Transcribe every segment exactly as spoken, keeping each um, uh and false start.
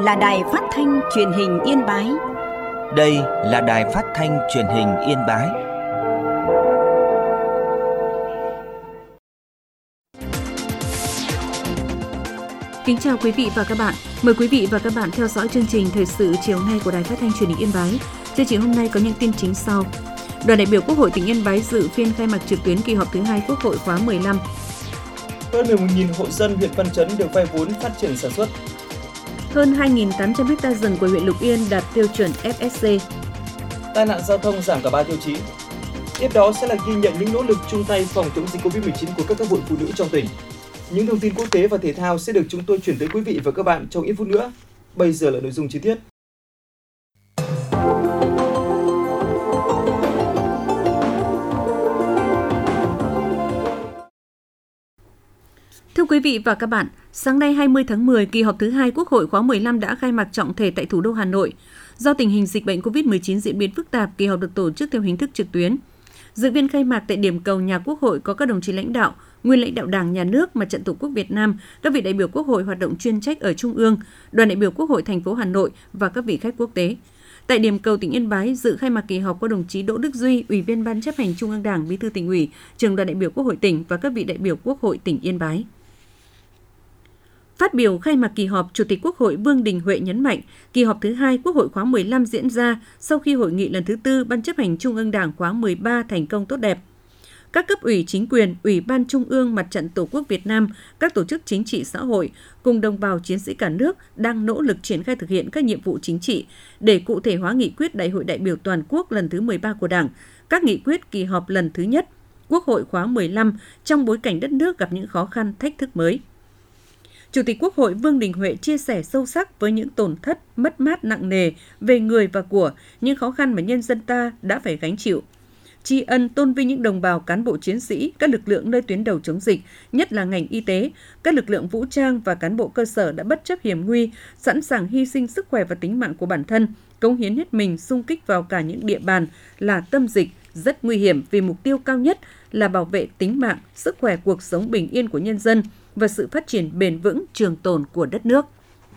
là Đài Phát thanh Truyền hình Yên Bái. Đây là Đài Phát thanh Truyền hình Yên Bái. Kính chào quý vị và các bạn. Mời quý vị và các bạn theo dõi chương trình thời sự chiều nay của Đài Phát thanh Truyền hình Yên Bái. Chương trình hôm nay có những tin chính sau. Đoàn đại biểu Quốc hội tỉnh Yên Bái dự phiên khai mạc trực tuyến kỳ họp thứ hai Quốc hội khóa mười lăm. Hơn mười một nghìn hộ dân huyện Văn Chấn được vay vốn phát triển sản xuất. Hơn hai nghìn tám trăm ha rừng của huyện Lục Yên đạt tiêu chuẩn ép ét xê. Tai nạn giao thông giảm cả ba tiêu chí. Tiếp đó sẽ là ghi nhận những nỗ lực chung tay phòng chống dịch covid mười chín của các cấp hội phụ nữ trong tỉnh. Những thông tin quốc tế và thể thao sẽ được chúng tôi chuyển tới quý vị và các bạn trong ít phút nữa. Bây giờ là nội dung chi tiết. Thưa quý vị và các bạn, sáng nay hai mươi tháng mười, kỳ họp thứ hai Quốc hội khóa mười lăm đã khai mạc trọng thể tại thủ đô Hà Nội. Do tình hình dịch bệnh covid mười chín diễn biến phức tạp, kỳ họp được tổ chức theo hình thức trực tuyến. Dự viên khai mạc tại điểm cầu nhà Quốc hội có các đồng chí lãnh đạo, nguyên lãnh đạo Đảng, Nhà nước, Mặt trận Tổ quốc Việt Nam, các vị đại biểu Quốc hội hoạt động chuyên trách ở Trung ương, đoàn đại biểu Quốc hội thành phố Hà Nội và các vị khách quốc tế. Tại điểm cầu tỉnh Yên Bái, dự khai mạc kỳ họp có đồng chí Đỗ Đức Duy, Ủy viên Ban chấp hành Trung ương Đảng, Bí thư Tỉnh ủy, Trưởng đoàn đại biểu Quốc hội tỉnh và các vị đại biểu Quốc hội tỉnh Yên Bái. Phát biểu khai mạc kỳ họp, Chủ tịch Quốc hội Vương Đình Huệ nhấn mạnh, kỳ họp thứ hai Quốc hội khóa mười lăm diễn ra sau khi hội nghị lần thứ tư Ban chấp hành Trung ương Đảng khóa mười ba thành công tốt đẹp. Các cấp ủy chính quyền, Ủy ban Trung ương Mặt trận Tổ quốc Việt Nam, các tổ chức chính trị xã hội cùng đồng bào chiến sĩ cả nước đang nỗ lực triển khai thực hiện các nhiệm vụ chính trị để cụ thể hóa nghị quyết Đại hội đại biểu toàn quốc lần thứ mười ba của Đảng, các nghị quyết kỳ họp lần thứ nhất Quốc hội khóa mười lăm trong bối cảnh đất nước gặp những khó khăn, thách thức mới. Chủ tịch Quốc hội Vương Đình Huệ chia sẻ sâu sắc với những tổn thất, mất mát nặng nề về người và của, những khó khăn mà nhân dân ta đã phải gánh chịu. Tri ân tôn vinh những đồng bào cán bộ chiến sĩ, các lực lượng nơi tuyến đầu chống dịch, nhất là ngành y tế, các lực lượng vũ trang và cán bộ cơ sở đã bất chấp hiểm nguy, sẵn sàng hy sinh sức khỏe và tính mạng của bản thân, cống hiến hết mình xung kích vào cả những địa bàn là tâm dịch, rất nguy hiểm vì mục tiêu cao nhất là bảo vệ tính mạng, sức khỏe, cuộc sống bình yên của nhân dân và sự phát triển bền vững, trường tồn của đất nước.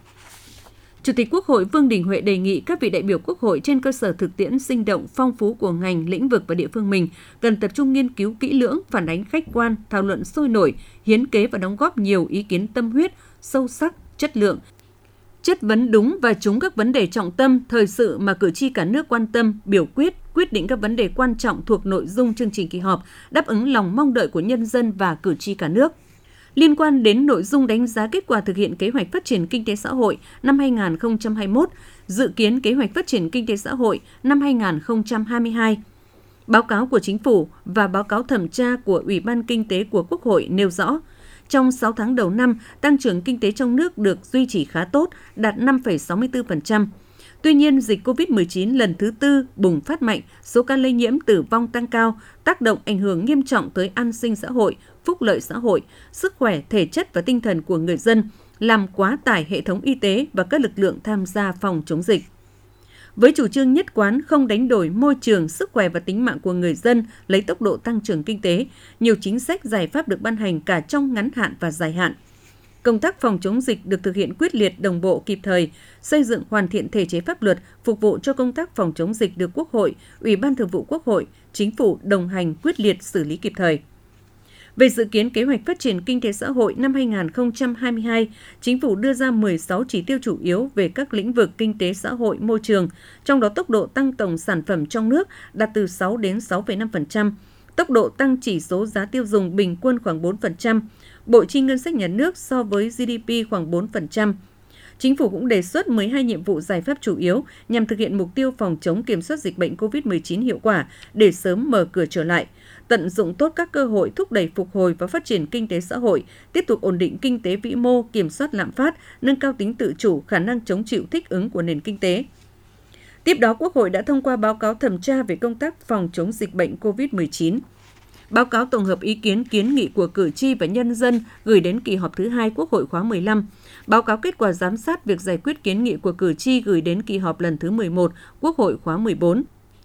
Chủ tịch Quốc hội Vương Đình Huệ đề nghị các vị đại biểu Quốc hội trên cơ sở thực tiễn sinh động, phong phú của ngành, lĩnh vực và địa phương mình cần tập trung nghiên cứu kỹ lưỡng, phản ánh khách quan, thảo luận sôi nổi, hiến kế và đóng góp nhiều ý kiến tâm huyết, sâu sắc, chất lượng, chất vấn đúng và trúng các vấn đề trọng tâm, thời sự mà cử tri cả nước quan tâm, biểu quyết, quyết định các vấn đề quan trọng thuộc nội dung chương trình kỳ họp, đáp ứng lòng mong đợi của nhân dân và cử tri cả nước. Liên quan đến nội dung đánh giá kết quả thực hiện kế hoạch phát triển kinh tế xã hội năm hai nghìn không trăm hai mươi mốt, dự kiến kế hoạch phát triển kinh tế xã hội năm hai nghìn không trăm hai mươi hai, báo cáo của Chính phủ và báo cáo thẩm tra của Ủy ban Kinh tế của Quốc hội nêu rõ, trong sáu tháng đầu năm, tăng trưởng kinh tế trong nước được duy trì khá tốt, đạt năm phẩy sáu mươi tư phần trăm. Tuy nhiên, dịch covid mười chín lần thứ tư bùng phát mạnh, số ca lây nhiễm tử vong tăng cao, tác động ảnh hưởng nghiêm trọng tới an sinh xã hội, phúc lợi xã hội, sức khỏe, thể chất và tinh thần của người dân, làm quá tải hệ thống y tế và các lực lượng tham gia phòng chống dịch. Với chủ trương nhất quán không đánh đổi môi trường, sức khỏe và tính mạng của người dân lấy tốc độ tăng trưởng kinh tế, nhiều chính sách giải pháp được ban hành cả trong ngắn hạn và dài hạn. Công tác phòng chống dịch được thực hiện quyết liệt, đồng bộ, kịp thời, xây dựng hoàn thiện thể chế pháp luật phục vụ cho công tác phòng chống dịch được Quốc hội, Ủy ban Thường vụ Quốc hội, Chính phủ đồng hành quyết liệt xử lý kịp thời. Về dự kiến kế hoạch phát triển kinh tế xã hội năm hai nghìn không trăm hai mươi hai, Chính phủ đưa ra mười sáu chỉ tiêu chủ yếu về các lĩnh vực kinh tế xã hội, môi trường, trong đó tốc độ tăng tổng sản phẩm trong nước đạt từ sáu đến sáu phẩy năm phần trăm, tốc độ tăng chỉ số giá tiêu dùng bình quân khoảng bốn phần trăm, bộ chi ngân sách nhà nước so với giê đê pê khoảng bốn phần trăm. Chính phủ cũng đề xuất mười hai nhiệm vụ giải pháp chủ yếu nhằm thực hiện mục tiêu phòng chống kiểm soát dịch bệnh covid mười chín hiệu quả để sớm mở cửa trở lại, tận dụng tốt các cơ hội thúc đẩy phục hồi và phát triển kinh tế xã hội, tiếp tục ổn định kinh tế vĩ mô, kiểm soát lạm phát, nâng cao tính tự chủ, khả năng chống chịu thích ứng của nền kinh tế. Tiếp đó, Quốc hội đã thông qua báo cáo thẩm tra về công tác phòng chống dịch bệnh covid mười chín. Báo cáo tổng hợp ý kiến kiến nghị của cử tri và nhân dân gửi đến kỳ họp thứ hai Quốc hội khóa mười lăm. Báo cáo kết quả giám sát việc giải quyết kiến nghị của cử tri gửi đến kỳ họp lần thứ mười một Quốc hội khóa mười bốn.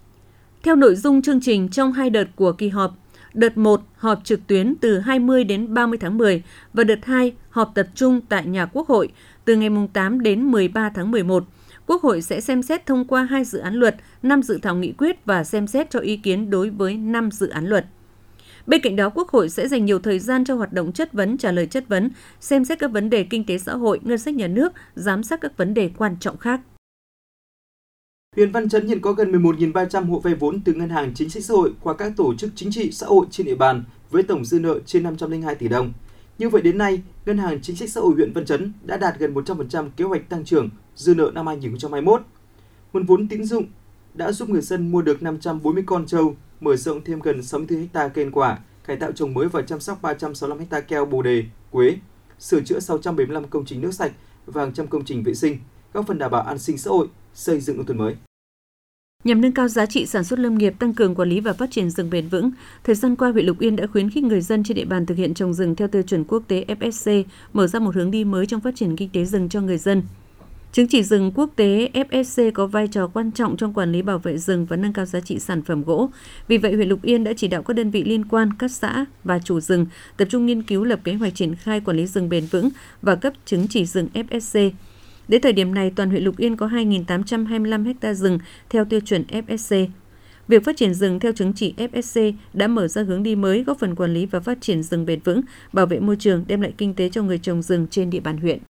Theo nội dung chương trình trong hai đợt của kỳ họp, đợt một họp trực tuyến từ hai mươi đến ba mươi tháng mười và đợt hai họp tập trung tại nhà Quốc hội từ ngày tám đến mười ba tháng mười một. Quốc hội sẽ xem xét thông qua hai dự án luật, năm dự thảo nghị quyết và xem xét cho ý kiến đối với năm dự án luật. Bên cạnh đó, Quốc hội sẽ dành nhiều thời gian cho hoạt động chất vấn, trả lời chất vấn, xem xét các vấn đề kinh tế xã hội, ngân sách nhà nước, giám sát các vấn đề quan trọng khác. Huyện Văn Chấn hiện có gần mười một nghìn ba trăm hộ vay vốn từ Ngân hàng Chính sách Xã hội qua các tổ chức chính trị xã hội trên địa bàn với tổng dư nợ trên năm trăm lẻ hai tỷ đồng. Như vậy đến nay, Ngân hàng Chính sách Xã hội huyện Văn Chấn đã đạt gần một trăm phần trăm kế hoạch tăng trưởng dư nợ năm hai nghìn không trăm hai mươi mốt. Nguồn vốn tín dụng đã giúp người dân mua được năm trăm bốn mươi con trâu, mở rộng thêm gần sáu mươi tư ha cây ăn quả, cải tạo trồng mới và chăm sóc ba trăm sáu mươi lăm ha keo bồ đề, quế, sửa chữa sáu trăm bảy mươi lăm công trình nước sạch và hàng trăm công trình vệ sinh, góp phần đảm bảo an sinh xã hội, xây dựng nông thôn mới. Nhằm nâng cao giá trị sản xuất lâm nghiệp, tăng cường quản lý và phát triển rừng bền vững, thời gian qua huyện Lục Yên đã khuyến khích người dân trên địa bàn thực hiện trồng rừng theo tiêu chuẩn quốc tế F S C, mở ra một hướng đi mới trong phát triển kinh tế rừng cho người dân. Chứng chỉ rừng quốc tế F S C có vai trò quan trọng trong quản lý bảo vệ rừng và nâng cao giá trị sản phẩm gỗ. Vì vậy, huyện Lục Yên đã chỉ đạo các đơn vị liên quan, các xã và chủ rừng tập trung nghiên cứu lập kế hoạch triển khai quản lý rừng bền vững và cấp chứng chỉ rừng F S C. Đến thời điểm này, toàn huyện Lục Yên có hai nghìn tám trăm hai mươi lăm ha rừng theo tiêu chuẩn F S C. Việc phát triển rừng theo chứng chỉ F S C đã mở ra hướng đi mới, góp phần quản lý và phát triển rừng bền vững, bảo vệ môi trường, đem lại kinh tế cho người trồng rừng trên địa bàn huyện.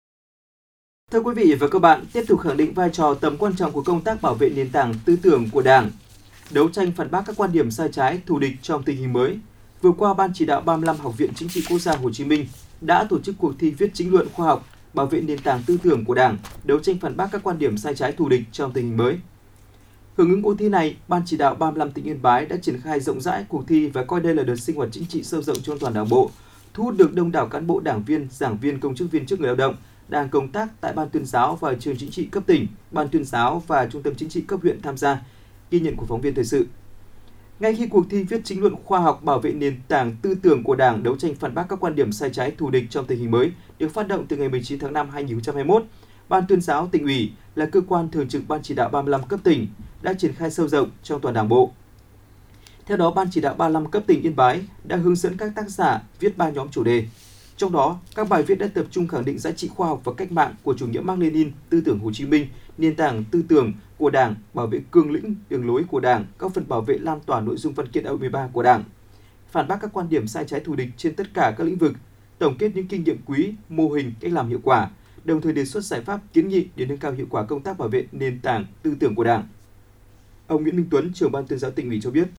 Thưa quý vị và các bạn, tiếp tục khẳng định vai trò tầm quan trọng của công tác bảo vệ nền tảng tư tưởng của Đảng, đấu tranh phản bác các quan điểm sai trái, thù địch trong tình hình mới. Vừa qua, Ban chỉ đạo ba mươi lăm Học viện Chính trị Quốc gia Hồ Chí Minh đã tổ chức cuộc thi viết chính luận khoa học bảo vệ nền tảng tư tưởng của Đảng, đấu tranh phản bác các quan điểm sai trái thù địch trong tình hình mới. Hưởng ứng cuộc thi này, Ban chỉ đạo ba mươi lăm tỉnh Yên Bái đã triển khai rộng rãi cuộc thi và coi đây là đợt sinh hoạt chính trị sâu rộng trong toàn Đảng bộ, thu hút được đông đảo cán bộ, đảng viên, giảng viên, công chức viên chức, người lao động đang công tác tại Ban tuyên giáo và trường chính trị cấp tỉnh, Ban tuyên giáo và Trung tâm chính trị cấp huyện tham gia. Ghi nhận của phóng viên thời sự. Ngay khi cuộc thi viết chính luận khoa học bảo vệ nền tảng tư tưởng của Đảng, đấu tranh phản bác các quan điểm sai trái thù địch trong tình hình mới được phát động từ ngày mười chín tháng năm năm hai nghìn không trăm hai mươi mốt, Ban tuyên giáo tỉnh ủy là cơ quan thường trực Ban chỉ đạo ba mươi lăm cấp tỉnh đã triển khai sâu rộng trong toàn Đảng bộ. Theo đó, Ban chỉ đạo ba mươi lăm cấp tỉnh Yên Bái đã hướng dẫn các tác giả viết ba nhóm chủ đề. Trong đó, các bài viết đã tập trung khẳng định giá trị khoa học và cách mạng của chủ nghĩa Mác Lênin, tư tưởng Hồ Chí Minh, nền tảng tư tưởng của Đảng, bảo vệ cương lĩnh, đường lối của Đảng, góp phần bảo vệ lan tỏa nội dung văn kiện đại hội mười ba của Đảng, phản bác các quan điểm sai trái thù địch trên tất cả các lĩnh vực, tổng kết những kinh nghiệm quý, mô hình, cách làm hiệu quả, đồng thời đề xuất giải pháp kiến nghị để nâng cao hiệu quả công tác bảo vệ nền tảng tư tưởng của Đảng. Ông Nguyễn Minh Tuấn, trưởng Ban tuyên giáo tỉnh ủy cho biết.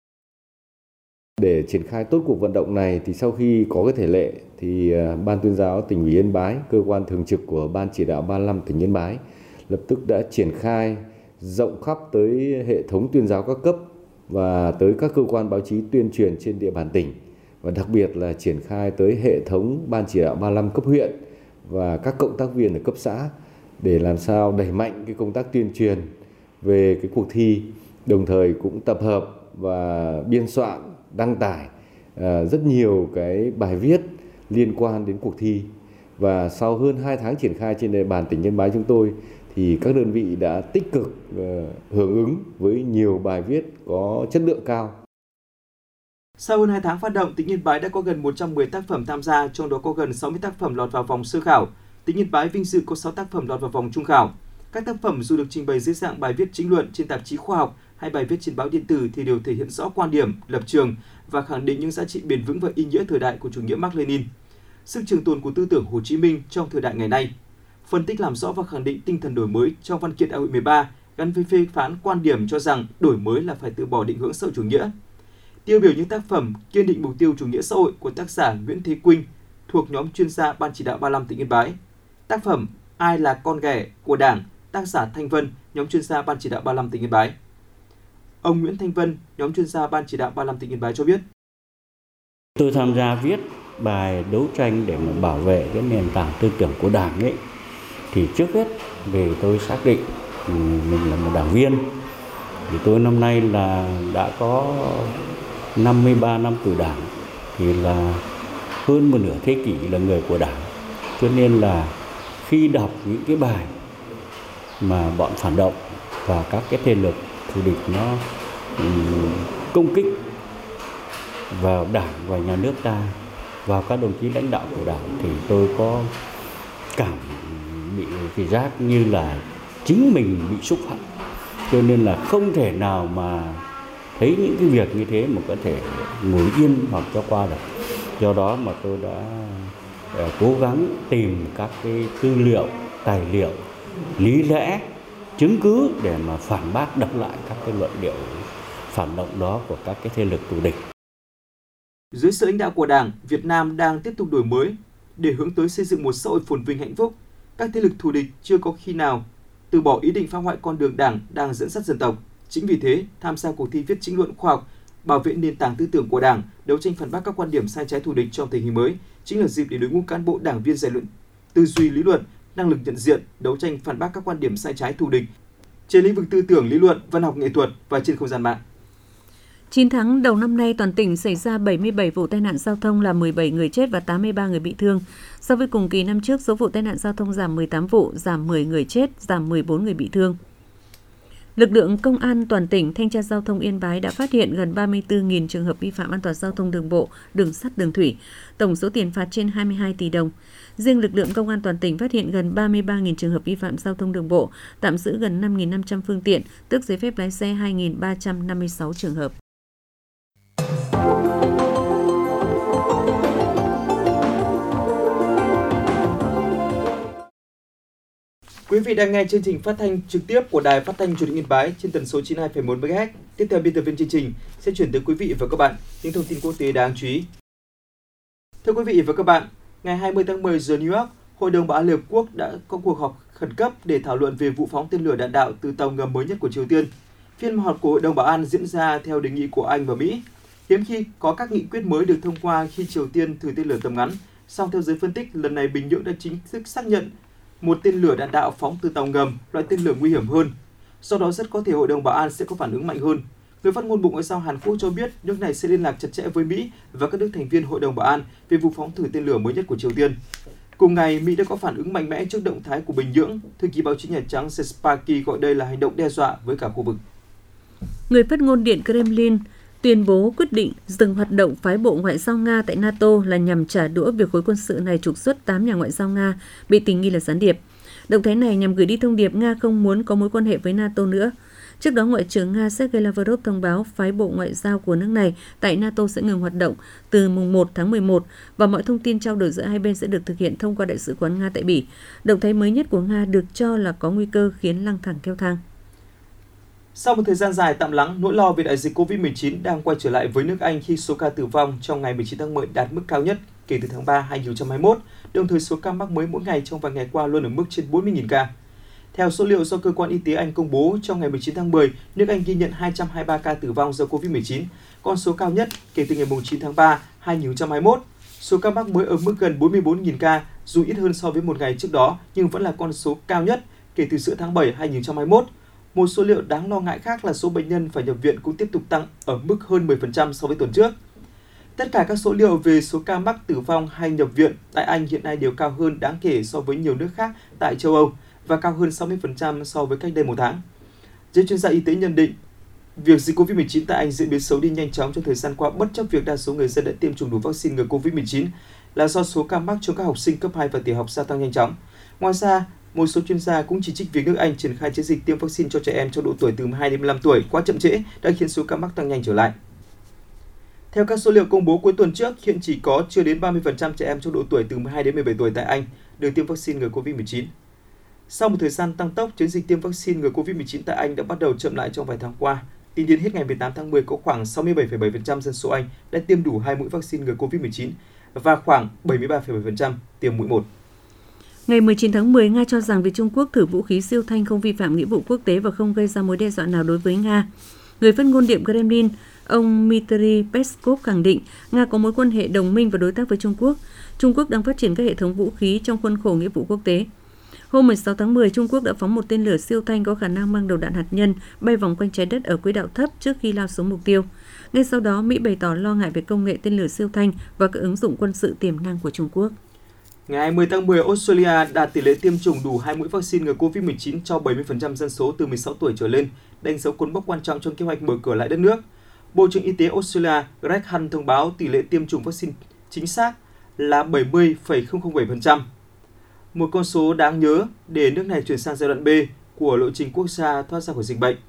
Để triển khai tốt cuộc vận động này thì sau khi có cái thể lệ thì Ban tuyên giáo tỉnh ủy Yên Bái, cơ quan thường trực của Ban chỉ đạo ba mươi lăm tỉnh Yên Bái lập tức đã triển khai rộng khắp tới hệ thống tuyên giáo các cấp và tới các cơ quan báo chí tuyên truyền trên địa bàn tỉnh, và đặc biệt là triển khai tới hệ thống Ban chỉ đạo ba mươi lăm cấp huyện và các cộng tác viên ở cấp xã để làm sao đẩy mạnh cái công tác tuyên truyền về cái cuộc thi, đồng thời cũng tập hợp và biên soạn, đăng tải rất nhiều cái bài viết liên quan đến cuộc thi. Và sau hơn hai tháng triển khai trên địa bàn tỉnh Yên Bái chúng tôi thì các đơn vị đã tích cực hưởng ứng với nhiều bài viết có chất lượng cao. Sau hơn hai tháng phát động, tỉnh Yên Bái đã có gần một trăm mười tác phẩm tham gia, trong đó có gần sáu mươi tác phẩm lọt vào vòng sơ khảo. Tỉnh Yên Bái vinh dự có sáu tác phẩm lọt vào vòng trung khảo. Các tác phẩm dù được trình bày dưới dạng bài viết chính luận trên tạp chí khoa học hay bài viết trên báo điện tử thì đều thể hiện rõ quan điểm, lập trường và khẳng định những giá trị bền vững và ý nghĩa thời đại của chủ nghĩa Mác Lênin, sức trường tồn của tư tưởng Hồ Chí Minh trong thời đại ngày nay. Phân tích làm rõ và khẳng định tinh thần đổi mới trong văn kiện đại hội mười ba gắn với phê phán quan điểm cho rằng đổi mới là phải từ bỏ định hướng xã hội chủ nghĩa. Tiêu biểu những tác phẩm Kiên định mục tiêu chủ nghĩa xã hội của tác giả Nguyễn Thế Quynh thuộc nhóm chuyên gia Ban chỉ đạo ba mươi lăm tỉnh Yên Bái. Tác phẩm Ai là con ghẻ của Đảng, tác giả Thanh Vân, nhóm chuyên gia Ban chỉ đạo ba mươi lăm tỉnh Yên Bái. Ông Nguyễn Thanh Vân, nhóm chuyên gia Ban chỉ đạo ba mươi lăm tỉnh Yên Bái cho biết. Tôi tham gia viết bài đấu tranh để mà bảo vệ cái nền tảng tư tưởng của Đảng ấy, thì trước hết về tôi xác định mình là một đảng viên. Thì tôi năm nay là đã có năm mươi ba năm từ Đảng, thì là hơn một nửa thế kỷ là người của Đảng. Cho nên là khi đọc những cái bài mà bọn phản động và các cái thế lực thù địch nó công kích vào Đảng và nhà nước ta, vào các đồng chí lãnh đạo của Đảng, thì tôi có cảm bị cái giác như là chính mình bị xúc phạm, cho nên là không thể nào mà thấy những cái việc như thế mà có thể ngồi yên hoặc cho qua được. Do đó mà tôi đã cố gắng tìm các cái tư liệu, tài liệu, lý lẽ, chứng cứ để mà phản bác đập lại các cái luận điệu phản động đó của các cái thế lực thù địch. Dưới sự lãnh đạo của Đảng, Việt Nam đang tiếp tục đổi mới để hướng tới xây dựng một xã hội phồn vinh hạnh phúc. Các thế lực thù địch chưa có khi nào từ bỏ ý định phá hoại con đường Đảng đang dẫn dắt dân tộc. Chính vì thế, tham gia cuộc thi viết chính luận khoa học, bảo vệ nền tảng tư tưởng của Đảng, đấu tranh phản bác các quan điểm sai trái thù địch trong tình hình mới chính là dịp để đội ngũ cán bộ đảng viên rèn luyện tư duy lý luận, năng lực nhận diện, đấu tranh phản bác các quan điểm sai trái thù địch trên lĩnh vực tư tưởng lý luận, văn học nghệ thuật và trên không gian mạng. chín tháng đầu năm nay, toàn tỉnh xảy ra bảy mươi bảy vụ tai nạn giao thông, làm mười bảy người chết và tám mươi ba người bị thương. So với cùng kỳ năm trước, số vụ tai nạn giao thông giảm mười tám vụ, giảm mười người chết, giảm mười bốn người bị thương. Lực lượng Công an toàn tỉnh, Thanh tra Giao thông Yên Bái đã phát hiện gần ba mươi tư nghìn trường hợp vi phạm an toàn giao thông đường bộ, đường sắt, đường thủy. Tổng số tiền phạt trên hai mươi hai tỷ đồng. Riêng lực lượng Công an toàn tỉnh phát hiện gần ba mươi ba nghìn trường hợp vi phạm giao thông đường bộ, tạm giữ gần năm nghìn năm trăm phương tiện, tước giấy phép lái xe hai nghìn ba trăm năm mươi sáu trường hợp. Quý vị đang nghe chương trình phát thanh trực tiếp của Đài Phát thanh Truyền hình Yên Bái trên tần số chín mươi hai phẩy một mê ga héc. Tiếp theo, biên tập viên chương trình sẽ chuyển tới quý vị và các bạn những thông tin quốc tế đáng chú ý. Thưa quý vị và các bạn, ngày hai mươi tháng mười giờ New York, Hội đồng Bảo an Liên Hợp Quốc đã có cuộc họp khẩn cấp để thảo luận về vụ phóng tên lửa đạn đạo từ tàu ngầm mới nhất của Triều Tiên. Phiên họp của Hội đồng Bảo an diễn ra theo đề nghị của Anh và Mỹ. Hiếm khi có các nghị quyết mới được thông qua khi Triều Tiên thử tên lửa tầm ngắn, song theo giới phân tích, lần này Bình Nhưỡng đã chính thức xác nhận một tên lửa đạn đạo phóng từ tàu ngầm, loại tên lửa nguy hiểm hơn. Do đó rất có thể Hội đồng Bảo an sẽ có phản ứng mạnh hơn. Người phát ngôn Bộ Ngoại giao Hàn Quốc cho biết nước này sẽ liên lạc chặt chẽ với Mỹ và các nước thành viên Hội đồng Bảo an về vụ phóng thử tên lửa mới nhất của Triều Tiên. Cùng ngày, Mỹ đã có phản ứng mạnh mẽ trước động thái của Bình Nhưỡng. Thư ký báo chí Nhà Trắng Jen Psaki gọi đây là hành động đe dọa với cả khu vực. Người phát ngôn Điện Kremlin tuyên bố quyết định dừng hoạt động phái bộ ngoại giao Nga tại NATO là nhằm trả đũa việc khối quân sự này trục xuất tám nhà ngoại giao Nga bị tình nghi là gián điệp. Động thái này nhằm gửi đi thông điệp Nga không muốn có mối quan hệ với NATO nữa. Trước đó, Ngoại trưởng Nga Sergei Lavrov thông báo phái bộ ngoại giao của nước này tại NATO sẽ ngừng hoạt động từ mùng một tháng mười một và mọi thông tin trao đổi giữa hai bên sẽ được thực hiện thông qua Đại sứ quán Nga tại Bỉ. Động thái mới nhất của Nga được cho là có nguy cơ khiến căng thẳng leo thang. Sau một thời gian dài tạm lắng, nỗi lo về đại dịch covid mười chín đang quay trở lại với nước Anh khi số ca tử vong trong ngày mười chín tháng mười đạt mức cao nhất kể từ tháng ba năm hai nghìn không trăm hai mươi mốt, đồng thời số ca mắc mới mỗi ngày trong vài ngày qua luôn ở mức trên bốn mươi nghìn ca. Theo số liệu do Cơ quan Y tế Anh công bố, trong ngày mười chín tháng mười, nước Anh ghi nhận hai trăm hai mươi ba ca tử vong do covid mười chín, con số cao nhất kể từ ngày chín tháng ba năm hai nghìn không trăm hai mươi mốt. Số ca mắc mới ở mức gần bốn mươi bốn nghìn ca, dù ít hơn so với một ngày trước đó, nhưng vẫn là con số cao nhất kể từ giữa tháng bảy năm hai nghìn không trăm hai mươi mốt. Một số liệu đáng lo ngại khác là số bệnh nhân phải nhập viện cũng tiếp tục tăng ở mức hơn mười phần trăm so với tuần trước. Tất cả các số liệu về số ca mắc tử vong hay nhập viện tại Anh hiện nay đều cao hơn đáng kể so với nhiều nước khác tại châu Âu và cao hơn sáu mươi phần trăm so với cách đây một tháng. Giới chuyên gia y tế nhận định, việc dịch covid mười chín tại Anh diễn biến xấu đi nhanh chóng trong thời gian qua bất chấp việc đa số người dân đã tiêm chủng đủ vaccine ngừa covid mười chín là do số ca mắc cho các học sinh cấp hai và tiểu học gia tăng nhanh chóng. Ngoài ra, một số chuyên gia cũng chỉ trích việc nước Anh triển khai chiến dịch tiêm vaccine cho trẻ em trong độ tuổi từ mười hai đến mười lăm tuổi quá chậm trễ đã khiến số ca mắc tăng nhanh trở lại. Theo các số liệu công bố cuối tuần trước, hiện chỉ có chưa đến ba mươi phần trăm trẻ em trong độ tuổi từ mười hai đến mười bảy tuổi tại Anh được tiêm vaccine ngừa covid mười chín. Sau một thời gian tăng tốc, chiến dịch tiêm vaccine ngừa covid mười chín tại Anh đã bắt đầu chậm lại trong vài tháng qua. Tính đến hết ngày mười tám tháng mười, có khoảng sáu mươi bảy phẩy bảy phần trăm dân số Anh đã tiêm đủ hai mũi vaccine ngừa covid mười chín và khoảng bảy mươi ba phẩy bảy phần trăm tiêm mũi một. Ngày mười chín tháng mười, Nga cho rằng việc Trung Quốc thử vũ khí siêu thanh không vi phạm nghĩa vụ quốc tế và không gây ra mối đe dọa nào đối với Nga. Người phát ngôn Điện Kremlin, ông Dmitry Peskov khẳng định Nga có mối quan hệ đồng minh và đối tác với Trung Quốc. Trung Quốc đang phát triển các hệ thống vũ khí trong khuôn khổ nghĩa vụ quốc tế. Hôm mười sáu tháng mười, Trung Quốc đã phóng một tên lửa siêu thanh có khả năng mang đầu đạn hạt nhân bay vòng quanh trái đất ở quỹ đạo thấp trước khi lao xuống mục tiêu. Ngay sau đó, Mỹ bày tỏ lo ngại về công nghệ tên lửa siêu thanh và các ứng dụng quân sự tiềm năng của Trung Quốc. Ngày hai mươi tháng mười, Australia đạt tỷ lệ tiêm chủng đủ hai mũi vaccine ngừa covid mười chín cho bảy mươi phần trăm dân số từ mười sáu tuổi trở lên, đánh dấu cột mốc quan trọng trong kế hoạch mở cửa lại đất nước. Bộ trưởng Y tế Australia Greg Hunt thông báo tỷ lệ tiêm chủng vaccine chính xác là bảy mươi phẩy không không bảy phần trăm. một con số đáng nhớ để nước này chuyển sang giai đoạn B của lộ trình quốc gia thoát ra khỏi dịch bệnh.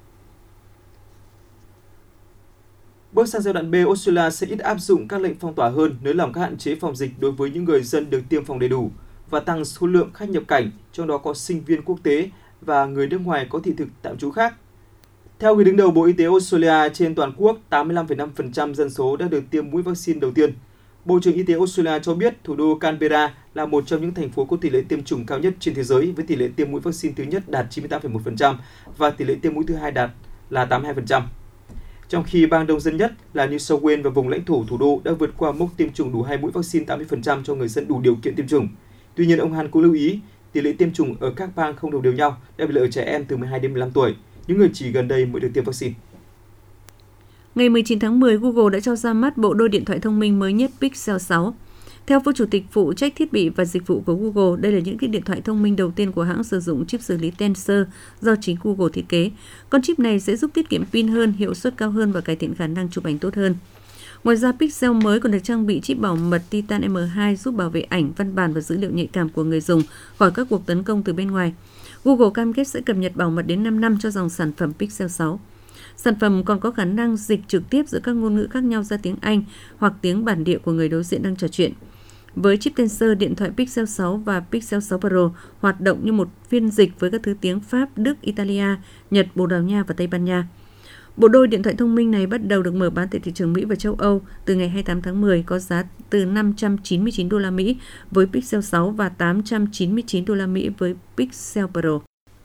Bước sang giai đoạn B, Australia sẽ ít áp dụng các lệnh phong tỏa hơn, nới lỏng các hạn chế phòng dịch đối với những người dân được tiêm phòng đầy đủ và tăng số lượng khách nhập cảnh, trong đó có sinh viên quốc tế và người nước ngoài có thị thực tạm trú khác. Theo người đứng đầu Bộ Y tế Australia, trên toàn quốc, tám mươi lăm phẩy năm phần trăm dân số đã được tiêm mũi vaccine đầu tiên. Bộ trưởng Y tế Australia cho biết thủ đô Canberra là một trong những thành phố có tỷ lệ tiêm chủng cao nhất trên thế giới, với tỷ lệ tiêm mũi vaccine thứ nhất đạt chín mươi tám phẩy một phần trăm và tỷ lệ tiêm mũi thứ hai đạt là tám mươi hai phần trăm. Trong khi bang đông dân nhất là New South Wales và vùng lãnh thổ thủ đô đã vượt qua mốc tiêm chủng đủ hai mũi vaccine tám mươi phần trăm cho người dân đủ điều kiện tiêm chủng. Tuy nhiên, ông Han cũng lưu ý tỷ lệ tiêm chủng ở các bang không đồng đều nhau, đặc biệt là ở trẻ em từ mười hai đến mười lăm tuổi, những người chỉ gần đây mới được tiêm vaccine. Ngày mười chín tháng mười, Google đã cho ra mắt bộ đôi điện thoại thông minh mới nhất Pixel sáu. Theo Phó Chủ tịch phụ trách thiết bị và dịch vụ của Google, đây là những cái điện thoại thông minh đầu tiên của hãng sử dụng chip xử lý Tensor do chính Google thiết kế. Con chip này sẽ giúp tiết kiệm pin hơn, hiệu suất cao hơn và cải thiện khả năng chụp ảnh tốt hơn. Ngoài ra, Pixel mới còn được trang bị chip bảo mật Titan M hai giúp bảo vệ ảnh, văn bản và dữ liệu nhạy cảm của người dùng khỏi các cuộc tấn công từ bên ngoài. Google cam kết sẽ cập nhật bảo mật đến năm năm cho dòng sản phẩm Pixel sáu. Sản phẩm còn có khả năng dịch trực tiếp giữa các ngôn ngữ khác nhau ra tiếng Anh hoặc tiếng bản địa của người đối diện đang trò chuyện. Với chip Tensor, điện thoại Pixel sáu và Pixel sáu Pro hoạt động như một phiên dịch với các thứ tiếng Pháp, Đức, Italia, Nhật, Bồ Đào Nha và Tây Ban Nha. Bộ đôi điện thoại thông minh này bắt đầu được mở bán tại thị trường Mỹ và châu Âu từ ngày hai mươi tám tháng mười, có giá từ năm trăm chín mươi chín đô la Mỹ với Pixel sáu và tám trăm chín mươi chín đô la Mỹ với Pixel Pro.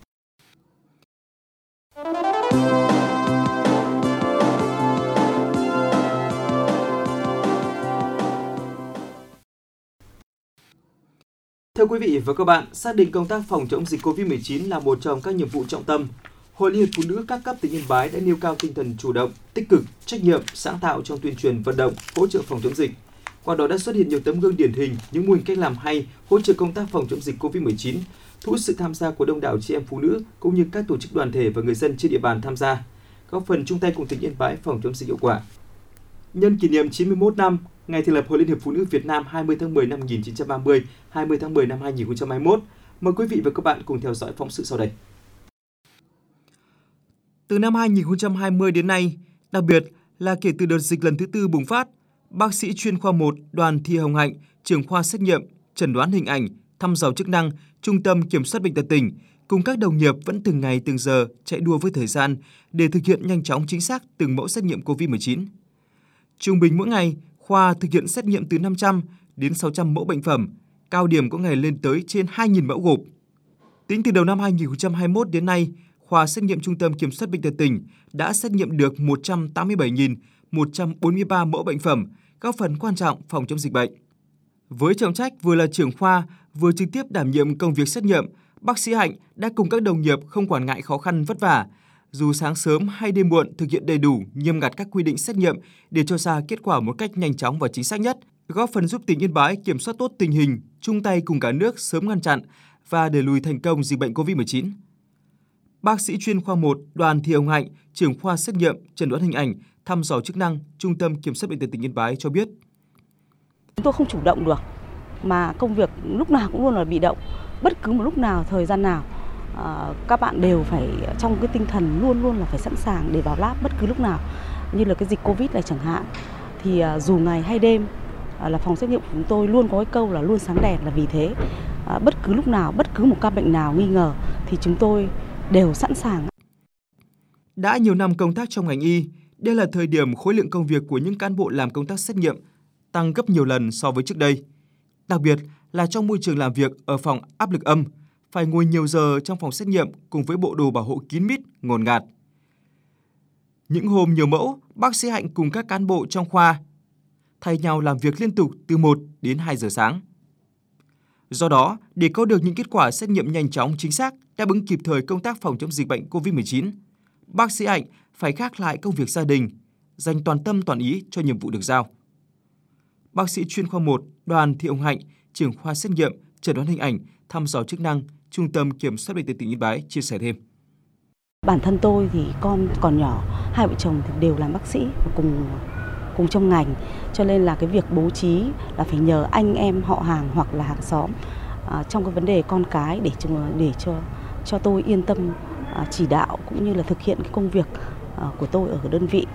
Thưa quý vị và các bạn, xác định công tác phòng chống dịch covid mười chín là một trong các nhiệm vụ trọng tâm, Hội Liên hiệp Phụ nữ các cấp tỉnh Yên Bái đã nêu cao tinh thần chủ động, tích cực, trách nhiệm, sáng tạo trong tuyên truyền vận động, hỗ trợ phòng chống dịch. Qua đó đã xuất hiện nhiều tấm gương điển hình, những mô hình cách làm hay hỗ trợ công tác phòng chống dịch covid mười chín, thu hút sự tham gia của đông đảo chị em phụ nữ cũng như các tổ chức đoàn thể và người dân trên địa bàn tham gia, góp phần chung tay cùng tỉnh Yên Bái phòng chống dịch hiệu quả. Nhân kỷ niệm chín mươi mốt năm ngày thành lập Hội Liên hiệp Phụ nữ Việt Nam hai mươi tháng mười năm một nghìn chín trăm ba mươi, hai mươi tháng mười năm hai nghìn không trăm hai mươi mốt, mời quý vị và các bạn cùng theo dõi phóng sự sau đây. Từ năm hai nghìn không trăm hai mươi đến nay, đặc biệt là kể từ đợt dịch lần thứ tư bùng phát, bác sĩ chuyên khoa một Đoàn Thị Hồng Hạnh, trưởng khoa xét nghiệm, chẩn đoán hình ảnh, thăm dò chức năng, Trung tâm Kiểm soát Bệnh tật tỉnh, cùng các đồng nghiệp vẫn từng ngày từng giờ chạy đua với thời gian để thực hiện nhanh chóng chính xác từng mẫu xét nghiệm covid mười chín. Trung bình mỗi ngày, khoa thực hiện xét nghiệm từ năm trăm đến sáu trăm mẫu bệnh phẩm, cao điểm có ngày lên tới trên hai nghìn mẫu gộp. Tính từ đầu năm hai nghìn không trăm hai mươi mốt đến nay, khoa xét nghiệm Trung tâm Kiểm soát Bệnh tật tỉnh đã xét nghiệm được một trăm tám mươi bảy nghìn một trăm bốn mươi ba mẫu bệnh phẩm, góp phần quan trọng phòng chống dịch bệnh. Với trọng trách vừa là trưởng khoa, vừa trực tiếp đảm nhiệm công việc xét nghiệm, bác sĩ Hạnh đã cùng các đồng nghiệp không quản ngại khó khăn vất vả, dù sáng sớm hay đêm muộn thực hiện đầy đủ, nghiêm ngặt các quy định xét nghiệm để cho ra kết quả một cách nhanh chóng và chính xác nhất, góp phần giúp tỉnh Yên Bái kiểm soát tốt tình hình, chung tay cùng cả nước sớm ngăn chặn và đẩy lùi thành công dịch bệnh covid mười chín. Bác sĩ chuyên khoa một Đoàn Thị Hồng Hạnh, trưởng khoa xét nghiệm, chẩn đoán hình ảnh, thăm dò chức năng, Trung tâm Kiểm soát Bệnh tật tỉnh Yên Bái cho biết. Chúng tôi không chủ động được, mà công việc lúc nào cũng luôn là bị động. Bất cứ một lúc nào, thời gian nào, à, các bạn đều phải trong cái tinh thần luôn luôn là phải sẵn sàng để vào lab bất cứ lúc nào. Như là cái dịch Covid này chẳng hạn, thì à, dù ngày hay đêm, à, là phòng xét nghiệm của chúng tôi luôn có cái câu là luôn sáng đèn, là vì thế à, bất cứ lúc nào, bất cứ một ca bệnh nào nghi ngờ thì chúng tôi đều sẵn sàng. Đã nhiều năm công tác trong ngành y, đây là thời điểm khối lượng công việc của những cán bộ làm công tác xét nghiệm tăng gấp nhiều lần so với trước đây. Đặc biệt là trong môi trường làm việc ở phòng áp lực âm, phải ngồi nhiều giờ trong phòng xét nghiệm cùng với bộ đồ bảo hộ kín mít, ngổn ngạt. Những hôm nhiều mẫu, bác sĩ Hạnh cùng các cán bộ trong khoa thay nhau làm việc liên tục từ một đến hai giờ sáng. Do đó, để có được những kết quả xét nghiệm nhanh chóng chính xác, đáp ứng kịp thời công tác phòng chống dịch bệnh covid mười chín, bác sĩ Hạnh phải gác lại công việc gia đình, dành toàn tâm toàn ý cho nhiệm vụ được giao. Bác sĩ chuyên khoa một Đoàn Thị Hồng Hạnh, trưởng khoa xét nghiệm, chẩn đoán hình ảnh, thăm dò chức năng, Trung tâm Kiểm soát Bệnh tật tỉnh Yên Bái chia sẻ thêm. Bản thân tôi thì con còn nhỏ, hai vợ chồng thì đều làm bác sĩ cùng cùng trong ngành, cho nên là cái việc bố trí là phải nhờ anh em họ hàng hoặc là hàng xóm trong cái vấn đề con cái để cho để cho cho tôi yên tâm chỉ đạo cũng như là thực hiện cái công việc của tôi ở đơn vị.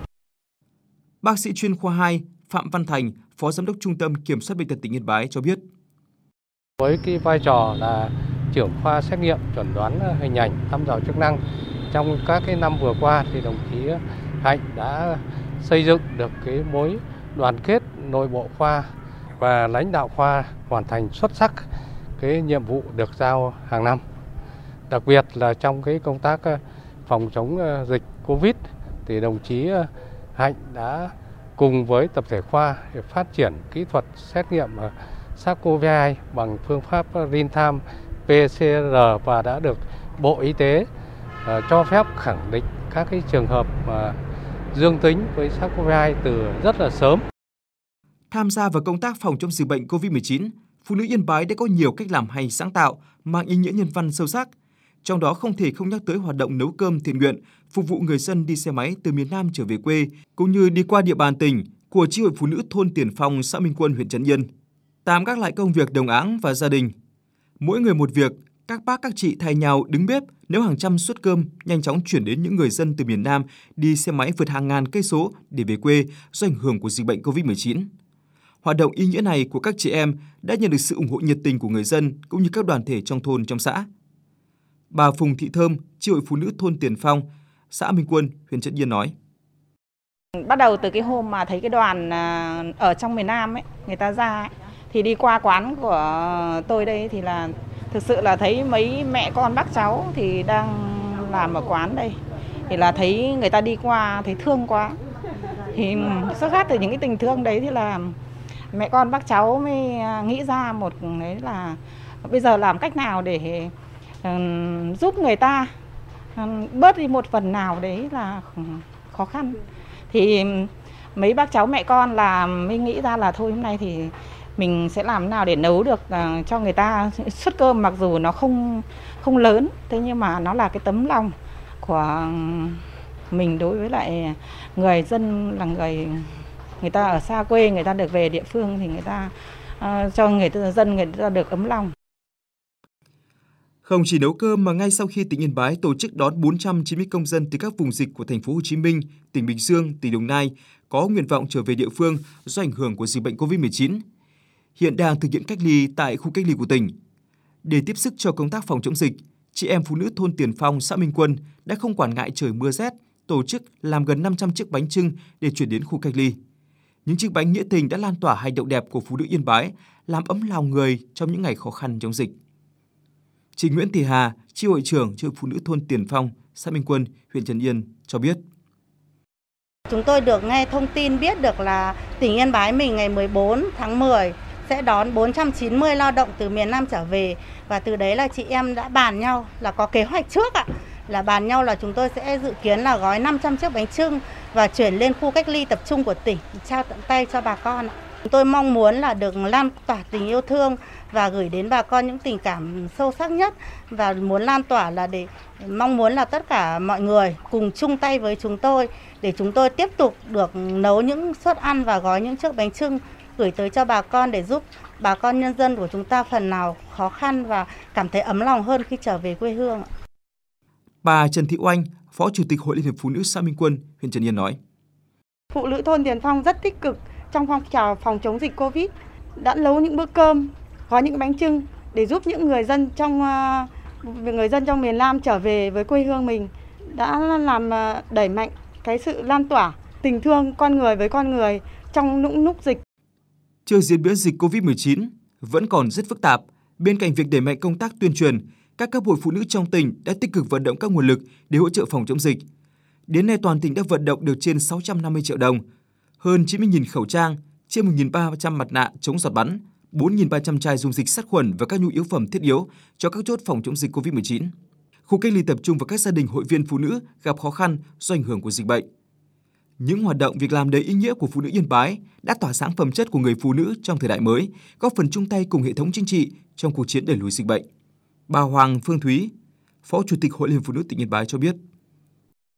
Bác sĩ chuyên khoa hai Phạm Văn Thành, Phó Giám đốc Trung tâm Kiểm soát Bệnh tật tỉnh Yên Bái cho biết. Với cái vai trò là trưởng khoa xét nghiệm chẩn đoán hình ảnh thăm dò chức năng, trong các cái năm vừa qua thì đồng chí Hạnh đã xây dựng được cái mối đoàn kết nội bộ khoa và lãnh đạo khoa hoàn thành xuất sắc cái nhiệm vụ được giao hàng năm. Đặc biệt là trong cái công tác phòng chống dịch Covid thì đồng chí Hạnh đã cùng với tập thể khoa để phát triển kỹ thuật xét nghiệm SARS-xê o vê hai bằng phương pháp real-time pê xê rờ và đã được Bộ Y tế uh, cho phép khẳng định các cái trường hợp uh, dương tính với SARS-xê o vê hai từ rất là sớm. Tham gia vào công tác phòng chống dịch bệnh covid mười chín, phụ nữ Yên Bái đã có nhiều cách làm hay sáng tạo, mang ý nghĩa nhân văn sâu sắc. Trong đó không thể không nhắc tới hoạt động nấu cơm thiện nguyện, phục vụ người dân đi xe máy từ miền Nam trở về quê, cũng như đi qua địa bàn tỉnh của Chi hội Phụ nữ thôn Tiền Phong, xã Minh Quân, huyện Trấn Yên. Tạm gác lại công việc đồng áng và gia đình. Mỗi người một việc, các bác các chị thay nhau đứng bếp nấu hàng trăm suất cơm nhanh chóng chuyển đến những người dân từ miền Nam đi xe máy vượt hàng ngàn cây số để về quê do ảnh hưởng của dịch bệnh covid mười chín. Hoạt động ý nghĩa này của các chị em đã nhận được sự ủng hộ nhiệt tình của người dân cũng như các đoàn thể trong thôn, trong xã. Bà Phùng Thị Thơm, Chi hội Phụ nữ thôn Tiền Phong, xã Minh Quân, huyện Trấn Yên nói. Bắt đầu từ cái hôm mà thấy cái đoàn ở trong miền Nam ấy, người ta ra ấy, thì đi qua quán của tôi đây thì là thực sự là thấy mấy mẹ con bác cháu thì đang làm ở quán đây. Thì là thấy người ta đi qua thấy thương quá. Thì xuất phát từ những cái tình thương đấy thì là mẹ con bác cháu mới nghĩ ra một đấy là bây giờ làm cách nào để uh, giúp người ta uh, bớt đi một phần nào đấy là khó khăn. Thì mấy bác cháu mẹ con là mới nghĩ ra là thôi hôm nay thì mình sẽ làm nào để nấu được uh, cho người ta suất cơm, mặc dù nó không không lớn, thế nhưng mà nó là cái tấm lòng của mình đối với lại người dân, là người người ta ở xa quê, người ta được về địa phương thì người ta uh, cho người ta, dân người ta được ấm lòng. Không chỉ nấu cơm mà ngay sau khi tỉnh Yên Bái tổ chức đón bốn trăm chín mươi công dân từ các vùng dịch của thành phố Hồ Chí Minh, tỉnh Bình Dương, tỉnh Đồng Nai có nguyện vọng trở về địa phương do ảnh hưởng của dịch bệnh covid mười chín, hiện đang thực hiện cách ly tại khu cách ly của tỉnh. Để tiếp sức cho công tác phòng chống dịch, chị em phụ nữ thôn Tiền Phong, xã Minh Quân đã không quản ngại trời mưa rét, tổ chức làm gần năm trăm chiếc bánh chưng để chuyển đến khu cách ly. Những chiếc bánh nghĩa tình đã lan tỏa hành động đẹp của phụ nữ Yên Bái, làm ấm lòng người trong những ngày khó khăn chống dịch. Chị Nguyễn Thị Hà, chi hội trưởng chi hội phụ nữ thôn Tiền Phong, xã Minh Quân, huyện Trấn Yên cho biết. Chúng tôi được nghe thông tin biết được là tỉnh Yên Bái mình ngày mười bốn tháng mười sẽ đón bốn trăm chín mươi lao động từ miền Nam trở về, và từ đấy là chị em đã bàn nhau là có kế hoạch trước ạ. Là bàn nhau là chúng tôi sẽ dự kiến là gói năm trăm chiếc bánh chưng và chuyển lên khu cách ly tập trung của tỉnh, trao tận tay cho bà con. Chúng tôi mong muốn là được lan tỏa tình yêu thương và gửi đến bà con những tình cảm sâu sắc nhất, và muốn lan tỏa là để mong muốn là tất cả mọi người cùng chung tay với chúng tôi để chúng tôi tiếp tục được nấu những suất ăn và gói những chiếc bánh chưng gửi tới cho bà con để giúp bà con nhân dân của chúng ta phần nào khó khăn và cảm thấy ấm lòng hơn khi trở về quê hương. Bà Trần Thị Oanh, Phó Chủ tịch Hội Liên hiệp Phụ nữ xã Minh Quân, huyện Trấn Yên nói. Phụ nữ thôn Tiền Phong rất tích cực trong phong trào phòng chống dịch Covid, đã nấu những bữa cơm, gói những bánh chưng để giúp những người dân trong người dân trong miền Nam trở về với quê hương mình, đã làm đẩy mạnh cái sự lan tỏa tình thương con người với con người trong những lúc dịch. Trước diễn biến dịch covid mười chín vẫn còn rất phức tạp, bên cạnh việc đẩy mạnh công tác tuyên truyền, các cấp hội phụ nữ trong tỉnh đã tích cực vận động các nguồn lực để hỗ trợ phòng chống dịch. Đến nay toàn tỉnh đã vận động được trên sáu trăm năm mươi triệu đồng, hơn chín mươi nghìn khẩu trang, trên một nghìn ba trăm mặt nạ chống giọt bắn, bốn nghìn ba trăm chai dung dịch sát khuẩn và các nhu yếu phẩm thiết yếu cho các chốt phòng chống dịch covid mười chín. Khu cách ly tập trung và các gia đình hội viên phụ nữ gặp khó khăn do ảnh hưởng của dịch bệnh. Những hoạt động việc làm đầy ý nghĩa của phụ nữ Yên Bái đã tỏa sáng phẩm chất của người phụ nữ trong thời đại mới, góp phần chung tay cùng hệ thống chính trị trong cuộc chiến đẩy lùi dịch bệnh. Bà Hoàng Phương Thúy, Phó Chủ tịch Hội Liên hiệp Phụ nữ tỉnh Yên Bái cho biết.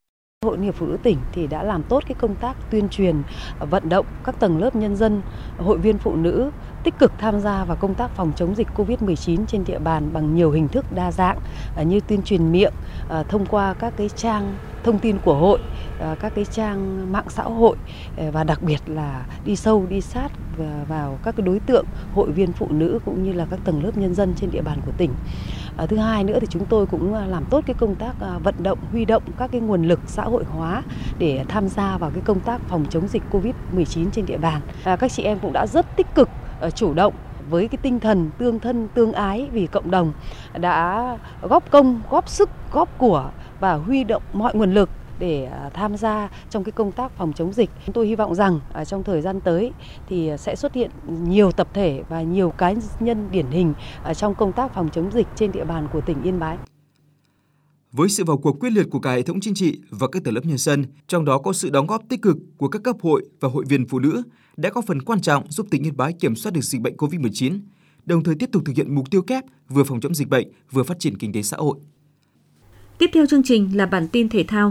Hội Liên hiệp Phụ nữ tỉnh thì đã làm tốt cái công tác tuyên truyền, vận động các tầng lớp nhân dân, hội viên phụ nữ tích cực tham gia vào công tác phòng chống dịch covid mười chín trên địa bàn bằng nhiều hình thức đa dạng như tuyên truyền miệng thông qua các cái trang thông tin của hội, các cái trang mạng xã hội và đặc biệt là đi sâu đi sát vào các cái đối tượng hội viên phụ nữ cũng như là các tầng lớp nhân dân trên địa bàn của tỉnh. Thứ hai nữa thì chúng tôi cũng làm tốt cái công tác vận động, huy động các cái nguồn lực xã hội hóa để tham gia vào cái công tác phòng chống dịch covid mười chín trên địa bàn. Các chị em cũng đã rất tích cực, chủ động với cái tinh thần tương thân tương ái vì cộng đồng, đã góp công, góp sức, góp của và huy động mọi nguồn lực để tham gia trong cái công tác phòng chống dịch. Tôi hy vọng rằng trong thời gian tới thì sẽ xuất hiện nhiều tập thể và nhiều cá nhân điển hình trong công tác phòng chống dịch trên địa bàn của tỉnh Yên Bái. Với sự vào cuộc quyết liệt của cả hệ thống chính trị và các tầng lớp nhân dân, trong đó có sự đóng góp tích cực của các cấp hội và hội viên phụ nữ, đã có phần quan trọng giúp tỉnh Yên Bái kiểm soát được dịch bệnh covid mười chín, đồng thời tiếp tục thực hiện mục tiêu kép vừa phòng chống dịch bệnh, vừa phát triển kinh tế xã hội. Tiếp theo chương trình là bản tin thể thao.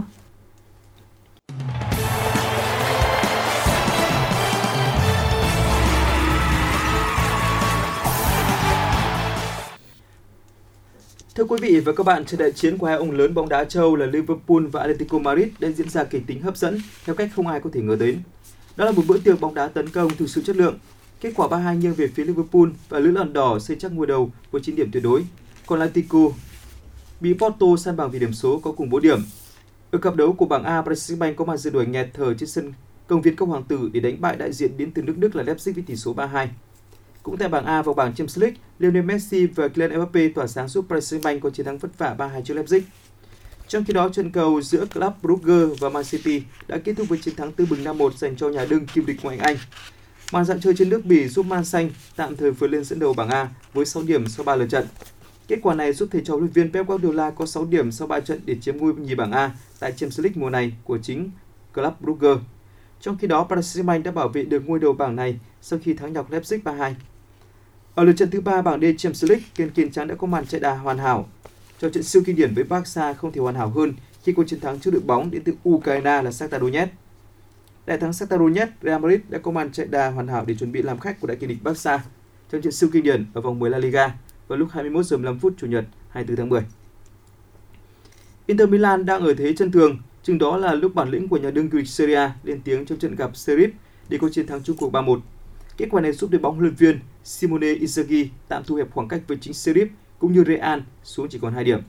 Thưa quý vị và các bạn, trận đại chiến của hai ông lớn bóng đá châu là Liverpool và Atletico Madrid đã diễn ra kịch tính hấp dẫn theo cách không ai có thể ngờ đến. Đó là một bữa tiệc bóng đá tấn công thực sự chất lượng. Kết quả ba hai nghiêng về phía Liverpool và lữ đoàn đỏ xây chắc ngôi đầu với chín điểm tuyệt đối. Còn Atletico bị Porto san bằng vì điểm số có cùng bốn điểm. Ở cặp đấu của bảng A, Paris Saint-Germain có màn rơi đuổi nghẹt thở trên sân công viên Cốc Hoàng Tử để đánh bại đại diện đến từ nước Đức là Leipzig với tỷ số ba hai. Cũng tại bảng A, vào bảng Champions League, Lionel Messi và Kylian Mbappé tỏa sáng giúp Paris Saint-Germain có chiến thắng vất vả ba hai trước Leipzig. Trong khi đó, trận cầu giữa Club Brugge và Man City đã kết thúc với chiến thắng tưng bừng năm một dành cho nhà đương kim địch ngoại hạng Anh. Màn dạn chơi trên nước Bỉ giúp Man Xanh tạm thời vượt lên dẫn đầu bảng A với sáu điểm sau ba lượt trận. Kết quả này giúp thầy trò huấn luyện viên Pep Guardiola có sáu điểm sau ba trận để chiếm ngôi nhì bảng A tại Champions League mùa này của chính Club Brugge. Trong khi đó, Paris Saint-Germain đã bảo vệ được ngôi đầu bảng này sau khi thắng nhọc Leipzig ba hai. Ở lượt trận thứ ba bảng D Champions League, Kiên Kiên Trắng đã có màn chạy đà hoàn hảo. Cho trận siêu kinh điển với Barca không thể hoàn hảo hơn khi có chiến thắng trước đội bóng đến từ Ukraine là Shakhtar Donetsk. Đại thắng Shakhtar Donetsk, Real Madrid đã có màn chạy đà hoàn hảo để chuẩn bị làm khách của đại kình địch Barca trong trận siêu kinh điển ở vòng mười La Liga vào lúc hai mươi mốt giờ mười lăm phút Chủ nhật hai mươi tư tháng mười. Inter Milan đang ở thế chân thường, chừng đó là lúc bản lĩnh của nhà đương Greek Serie A lên tiếng trong trận gặp Sheriff để có chiến thắng chung cuộc ba một. Kết quả này giúp đội bóng huấn luyện viên Simone Inzaghi tạm thu hẹp khoảng cách với chính Sheriff cũng như Real xuống chỉ còn hai điểm.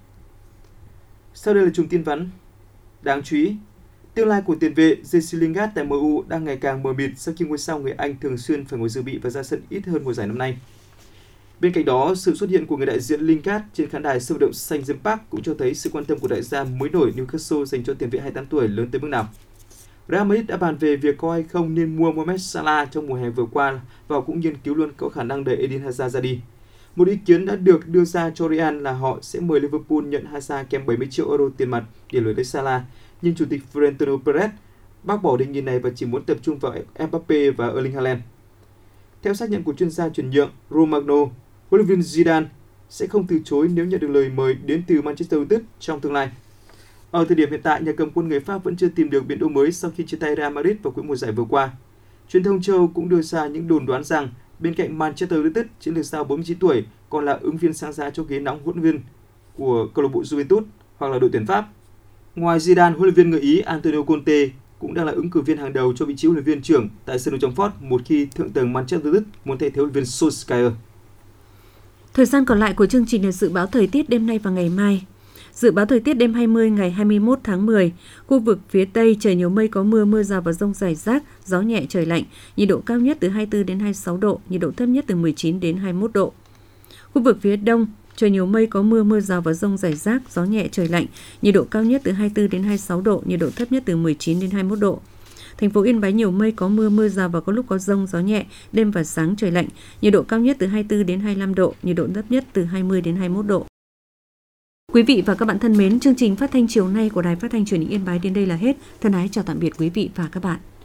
Sau đây là chùm tin vắn đáng chú ý. Tương lai của tiền vệ Jesse Lingard tại em u đang ngày càng mờ mịt sau khi ngôi sao người Anh thường xuyên phải ngồi dự bị và ra sân ít hơn mùa giải năm nay. Bên cạnh đó, sự xuất hiện của người đại diện Lingard trên khán đài sân vận động St James Park cũng cho thấy sự quan tâm của đại gia mới nổi Newcastle dành cho tiền vệ hai mươi tám tuổi lớn tới mức nào. Real Madrid đã bàn về việc có hay không nên mua Mohamed Salah trong mùa hè vừa qua và cũng nghiên cứu luôn có khả năng đẩy Eden Hazard ra đi. Một ý kiến đã được đưa ra cho Real là họ sẽ mời Liverpool nhận Hazard kèm bảy mươi triệu euro tiền mặt để đổi lấy Salah, nhưng chủ tịch Florentino Perez bác bỏ đề nghị này và chỉ muốn tập trung vào Mbappé và Erling Haaland. Theo xác nhận của chuyên gia chuyển nhượng Romano, huấn luyện viên Zidane sẽ không từ chối nếu nhận được lời mời đến từ Manchester United trong tương lai. Ở thời điểm hiện tại, nhà cầm quân người Pháp vẫn chưa tìm được biến đỗ mới sau khi chia tay Real Madrid vào cuối mùa giải vừa qua. Truyền thông châu Âu cũng đưa ra những đồn đoán rằng bên cạnh Manchester United, chiến lược gia bốn mươi chín tuổi còn là ứng viên sáng giá cho ghế nóng huấn luyện viên của câu lạc bộ Juventus hoặc là đội tuyển Pháp. Ngoài Zidane, huấn luyện viên người Ý Antonio Conte cũng đang là ứng cử viên hàng đầu cho vị trí huấn luyện viên trưởng tại sân Old Trafford một khi thượng tầng Manchester United muốn thay thế huấn luyện viên Solskjaer. Thời gian còn lại của chương trình là dự báo thời tiết đêm nay và ngày mai. Dự báo thời tiết đêm hai mươi ngày hai mươi mốt tháng mười, khu vực phía Tây trời nhiều mây có mưa, mưa rào và dông rải rác, gió nhẹ trời lạnh, nhiệt độ cao nhất từ hai mươi tư đến hai mươi sáu độ, nhiệt độ thấp nhất từ mười chín đến hai mươi mốt độ. Khu vực phía Đông trời nhiều mây có mưa, mưa rào và dông rải rác, gió nhẹ trời lạnh, nhiệt độ cao nhất từ hai mươi tư đến hai mươi sáu độ, nhiệt độ thấp nhất từ mười chín đến hai mươi mốt độ. Thành phố Yên Bái nhiều mây có mưa, mưa rào và có lúc có dông, gió nhẹ, đêm và sáng trời lạnh, nhiệt độ cao nhất từ hai mươi tư đến hai mươi lăm độ, nhiệt độ thấp nhất từ hai mươi đến hai mươi mốt độ. Quý vị và các bạn thân mến, chương trình phát thanh chiều nay của Đài Phát thanh Truyền hình Yên Bái đến đây là hết. Thân ái chào tạm biệt quý vị và các bạn.